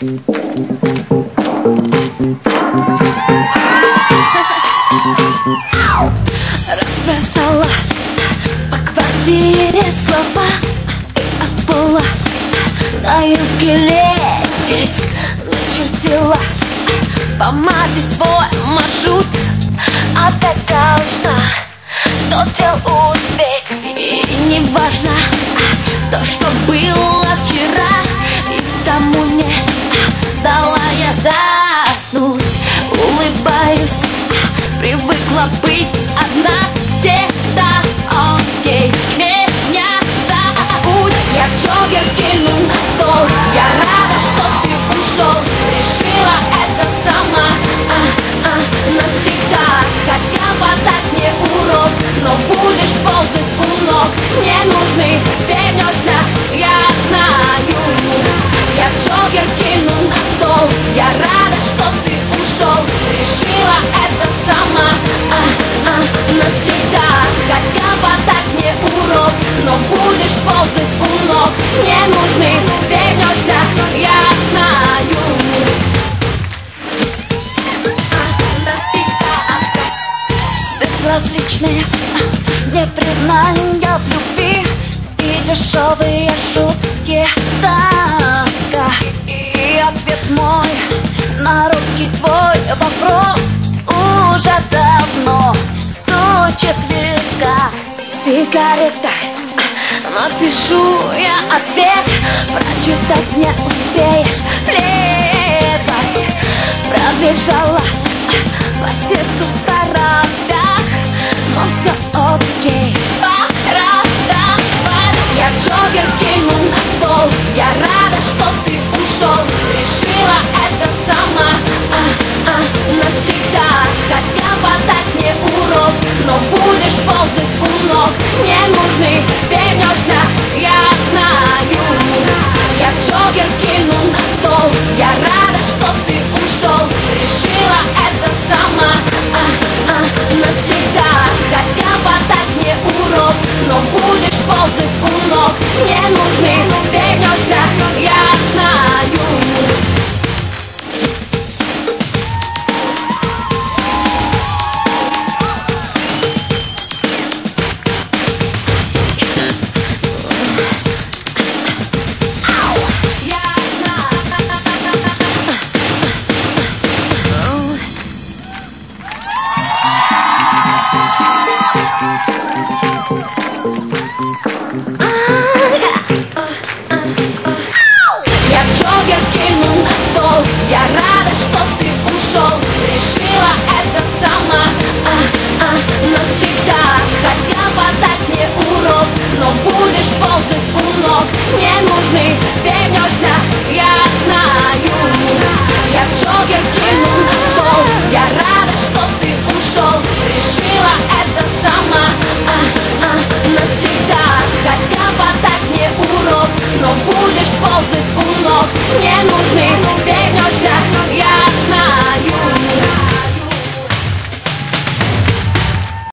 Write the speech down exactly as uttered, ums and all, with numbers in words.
Разбросала по квартире слова и от пола до юбки лететь начертила помадой свой маршрут. Опять должна сто дел успеть, и не важно то, что было вчера, и тому не дала я заснуть. Улыбаюсь, привыкла быть одна всегда. Окей, меня забудь. Я джокер кину на стол. Я рада, что ты ушел. Решила это сама, а, а, навсегда. Хотел подать мне урок, но будешь ползать у ног. Мне нужны, вернешься, я знаю. Я джокер кину на стол. Я рада, что ты ушел. Решила это сама, а, а, навсегда. Хотел подать мне урок, но будешь ползать у ног. Мне нужны, вернешься, я знаю. Безразличные непризнания в любви и дешевые шутки, тоска. И ответ мой на руки твой вопрос уже давно стучит в висках. Сигарета, напишу я ответ, прочитать не успеешь, плевать. Пробежала по сердцу в торопях, но все